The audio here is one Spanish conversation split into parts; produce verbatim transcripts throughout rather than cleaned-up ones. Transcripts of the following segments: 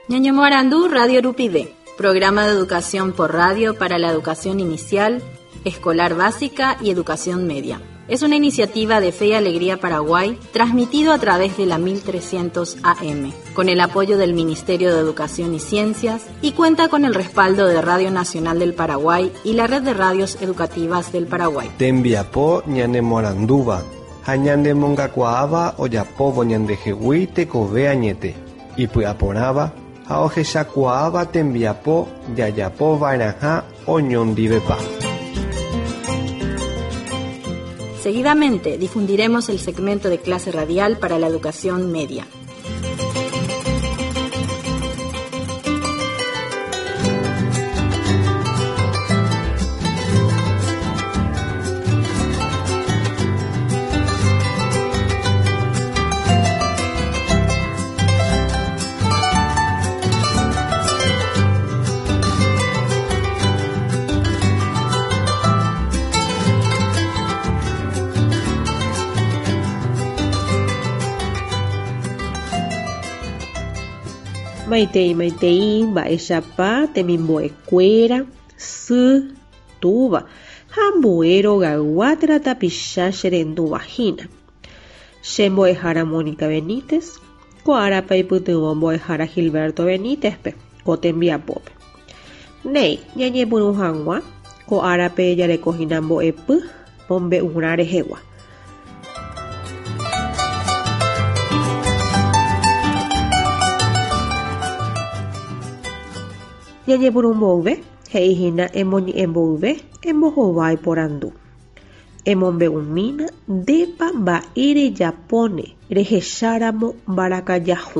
Ñañomoarandú Radio Rupide, programa de educación por radio para la educación inicial, escolar básica y educación media. Es una iniciativa de Fe y Alegría Paraguay, transmitido a través de la mil trescientos A M, con el apoyo del Ministerio de Educación y Ciencias, y cuenta con el respaldo de Radio Nacional del Paraguay y la Red de Radios Educativas del Paraguay. Tembiapó ñanemoranduva, hañandemongacuaaba oyapovo ñandejehui tekove añete, y puyaporaba, haojechakuaaba tembiapó yayapo vairaja oñondivepa. Seguidamente difundiremos el segmento de clase radial para la educación media. Maitei, maitei, mba'éichapa temimbo'ekuéra sy túva ha mbo'érõ gagua térã tapicha che renduvahína. Chembo'ehára Mónica Benítez, ko'árape ipytyvõ mbo'ehára Gilberto Benítezpe ko tembiapópe. Néi ñañepyrũ hag̃ua ko'árape jarekohína mbo'epy mombe'urã rehegua. Ñañepyrũ mboyve he'íhina emoñe'ẽmboyve embohovái porandu. Emombe'umína ndépa mba'e rejapóne rehecháramo mbarakajahu.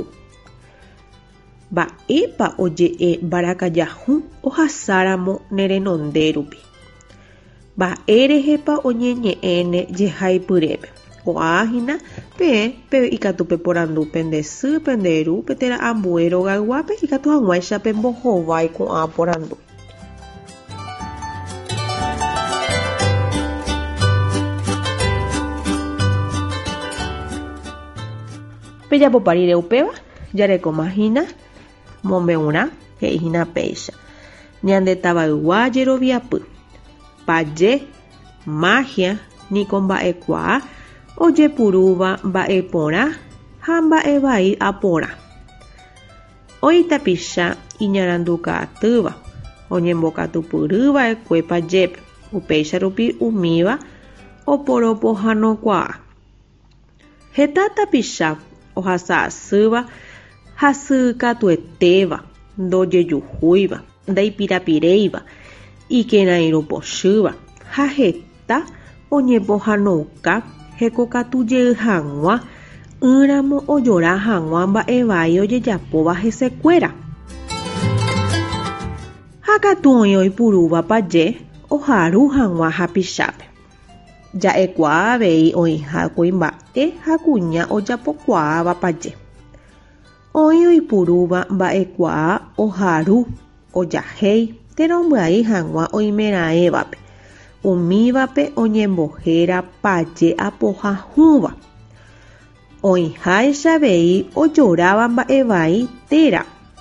Mba'épa oje'e mbarakajahu ohasáramo nerenondérupi. Mba'e rehépa oñeñe'ẽne jehaipyrépe. Ko'áhína pe pe ikatupe porandu pende sy pende ru petera ambuero gaguape ikatu hag̃uáichape mbohovái ko'ã porandu. Pejapopári reupéva jarekomahína mombe'urã he'íhina péicha ñandetavaygua jeroviapy paje magia niko mba'ekuaa ojepurúva mba'e porã ha mba'e vai aporã. Oitapicha iñarandukatýva oñembokatupyrýva'ekue pajépe upéicha rupi umíva oporopohãnokuaa. Heta tapicha ohasa'asýva hasykatuetéva ndojejuhúiva ndaipirapiréiva ikerãirõpochýva ha heta oñepohãnouka hekokatujey hag̃ua ỹramo ojora hag̃ua mba'evai ojejapóva hesekuéra. Ha katu oĩ oipurúva paje oharu hag̃ua hapichápe. Ja'ekuaa avei oĩha kuimba'e ha kuña ojapokuaáva paje. Oĩ oipurúva mba'ekuaa oharu ojahéi terombyai hag̃ua oimeraẽvape. Umívape oñembohéra paje apohahũva. Oĩháicha avei ojoráva mba'evai téra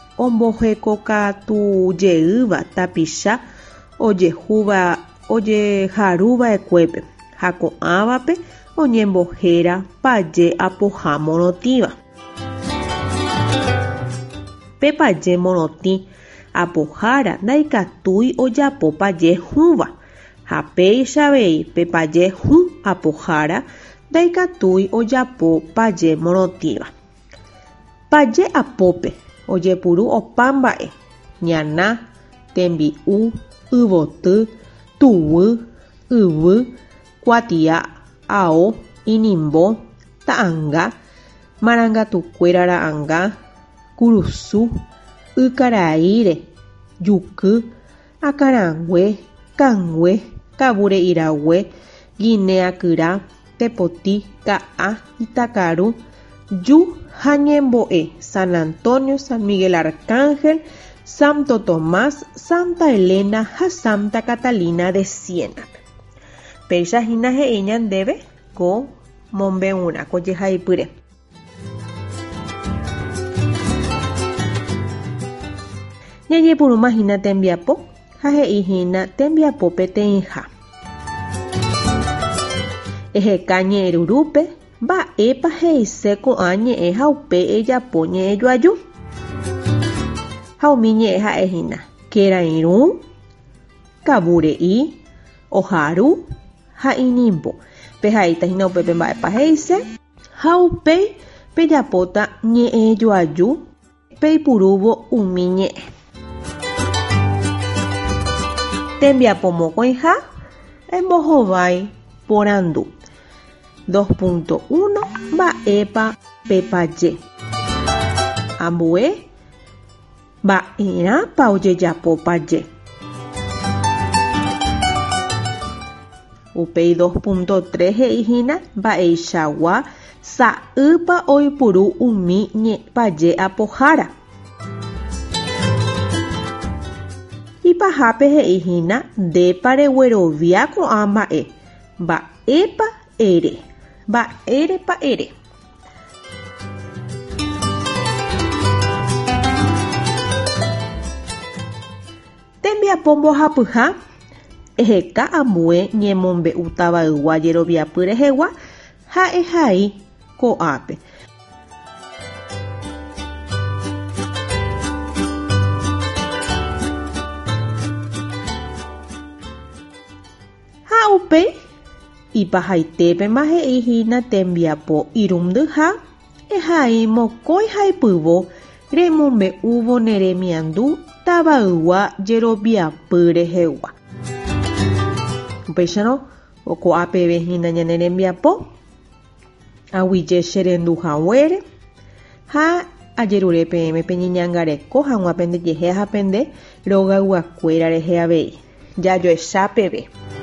ombohekokatujeýva tapicha ojehúva ojeharuva'ekuépe ha ko'ãvape oñembohéra paje apohã morotĩva. Pe paje morotĩ apohára ndaikatúi ojapo paje hũva. Ha péicha avei pe paje hũ apohára ndaikatúi ojapo paje morotĩva. Paje apópe ojepuru opa mba'e ñana, tembi'u, yvoty, tuvy, yvy, kuatia, ao, inimbo, ta'ãnga, marangatukuéra ra'ãnga, kurusu, ykaraíre, juky, akarangue, kangue, kavure'irague, guineakyra, tepoti, ka'a, itakaru, ju ha ñembo'e San Antonio, San Miguel Arcángel, Santo Tomás, Santa Elena ha Santa Catalina de Siena. Péichahína he'i ñandéve ko mombe'urã ko jehaipyre. ñañepyrũmahína tembiapo ha he'íhína tembiapo peteĩha. Eheka ñe'ẽrurúpe mba'épa he'ise ko'ã ñe'ẽ ha upe ejapo ñe'ẽjoaju. Ha umi ñe'ẽ ha'ehína kerairũ, kavure'i, oharu ha inimbo. Pehaítahína upépe mba'épa he'ise ha upéi pejapóta ñe'ẽjoaju peipurúvo umi ñe'ẽ. Tembiapo mokõiha embohovái porandu. dos punto uno mba'épa pepaje. Ambue mba'érãpa ojejapópaje. Upéi dos punto tres he'íhína mba'eichagua sa'ýpa oipuru umi ñe'paje apohára. Ipahápe he'íhína ndépa reguerovia ko'ã mba'e. Mba'épa ere. Mba'érepa ere. Tembiapo mbohapyha eheka ambue ñemombe'u tavaygua jeroviapy rehegua ha ehai ko'ápe. Ha upéi ipahaitépe he'íhína tembiapo irũmdyha ehai mokõi haipyvo remombe'úvo ne remiandu tavaygua jeroviapy rehegua. Upéicharõ oko'apevehína ñane rembiapo aguyje che renduhaguére ha ajerure peẽme pe ñeñangareko hag̃ua pendejehe ha pende rogayguakuéra rehe avei jajoecha peve.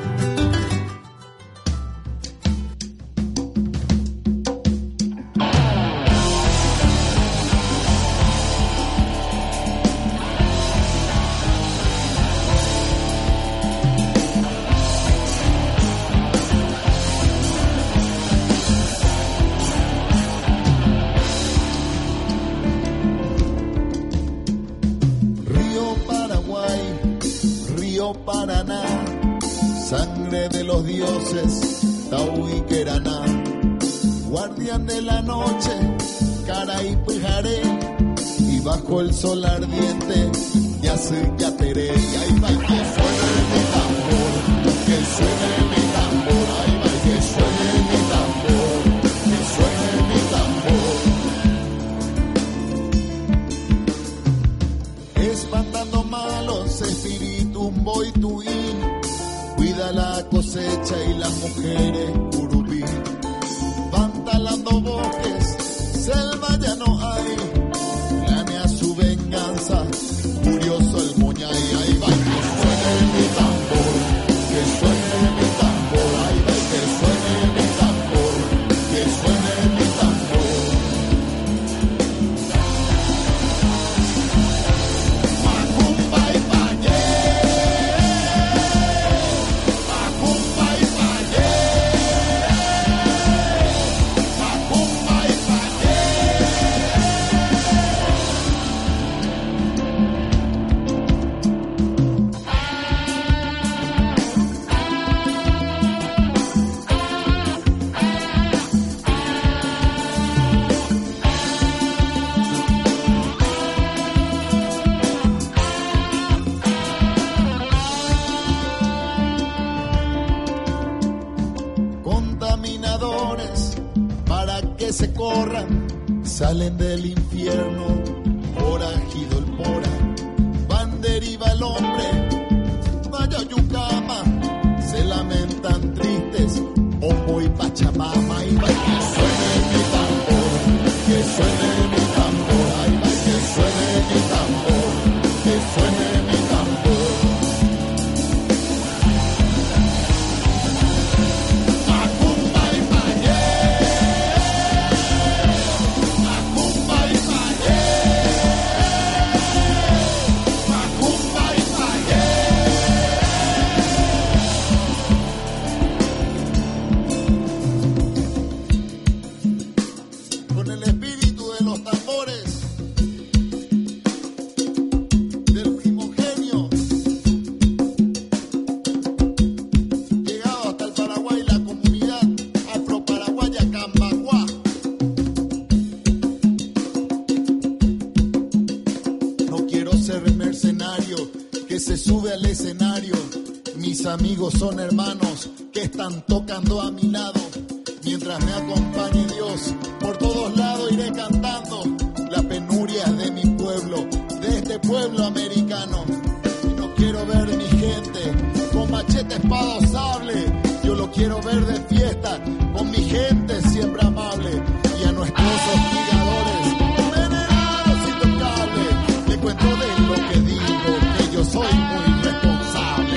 Paraná, sangre de los dioses, Tauhíqueraná, guardián de la noche, Caraípyjaré, y bajo el sol ardiente, Yacyjateré, y ahí va que suene mi tambor, que suene mi tambor, ahí va que suene mi tambor, que suene mi tambor. Espantando malos espíritus Boituín, cuida la cosecha y las mujeres curupí. Van talando bosques, selva ya no hay, planea su venganza, furioso el moñay. Ahí va que suene mi tambor, que suene mi tambor, ahí va que suene mi tambor, que suene mi tambor. Macumba y Payé. Se corran, salen del infierno, forajido el pora, van deriva el hombre, vaya Yucama, se lamentan tristes, Opo y Pachamama, y va que suene mi tambor, que suene mi tambor, ahí va que suene mi tambor, que suene mi tambor. Macumba y Payé. sube al escenario. Mis amigos son hermanos que están tocando a mi lado. Mientras me acompañe Dios, por todos lados iré cantando las penurias de mi pueblo, de este pueblo americano. Y no quiero ver mi gente con machete, espada o sable. Yo lo quiero ver de fiesta, con mi gente siempre amable. Y a nuestros hostigadores, venerados intocables, le cuento de lo que digo, que yo soy muy responsable.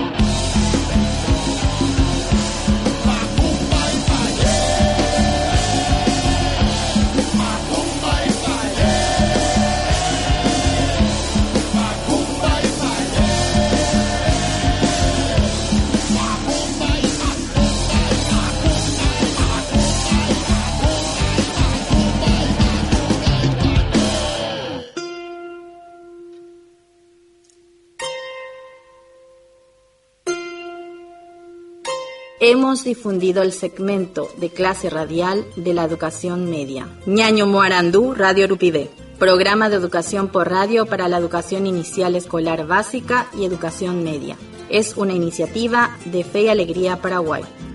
Hemos difundido el segmento de clase radial de la educación media. Ñaño Moarandú, Radio Urupide. Programa de educación por radio para la educación inicial escolar básica y educación media. Es una iniciativa de Fe y Alegría Paraguay.